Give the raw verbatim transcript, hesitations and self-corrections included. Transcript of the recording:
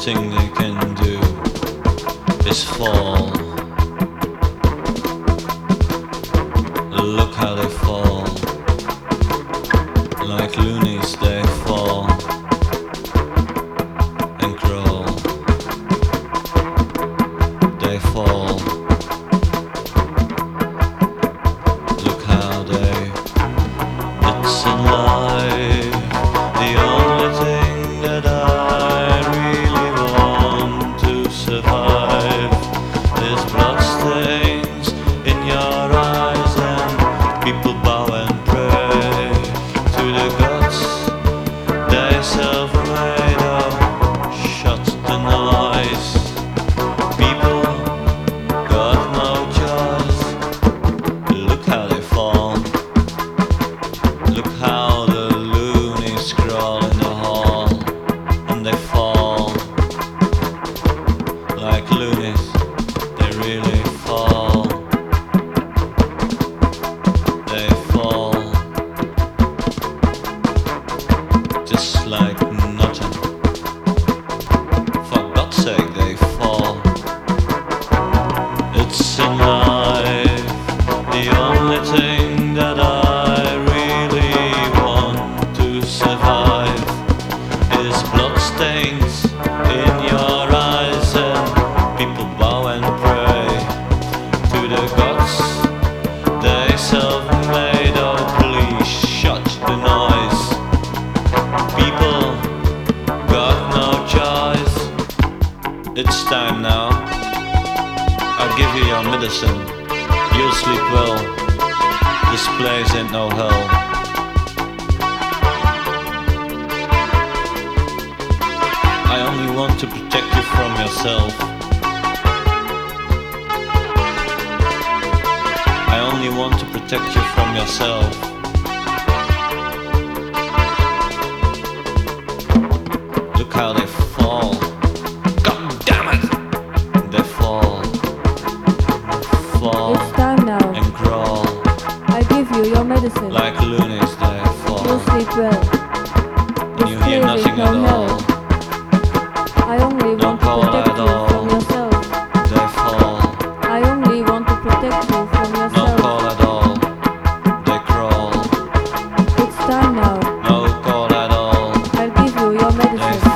thing they can do is fall. Look how they fall. Like loonies they fall and crawl. They fall. Look how they. It's in life the only thing that I really want to survive is bloodstains in your eyes and people bow and pray to the gods they self-made of. Shut the noise. People got no choice. Look how they fall. Look how the loonies crawl in the hall and they fall like loonies. They really fall. They fall just like nothing. For God's sake, they fall. It's in life the only thing that I really want to survive is bloodstains in your eyes and people bow and pray to the gods they self-made. Oh, please shut the noise. People got no choice. It's time now. I'll give you your medicine. You'll sleep well. This place ain't no hell. I only want to protect you from yourself. I only want to protect you from yourself. Look how they fall. God damn it! They fall. Fall It's time now. and crawl. I give you your medicine. Like loonies they fall. You'll sleep well. And you hear This place nothing is at no all. hell. I only No want to call protect at you all. from yourself. They fall. I only want to protect you from No yourself. call at all. They crawl. It's time now. No call at all. I'll give you your They medicine.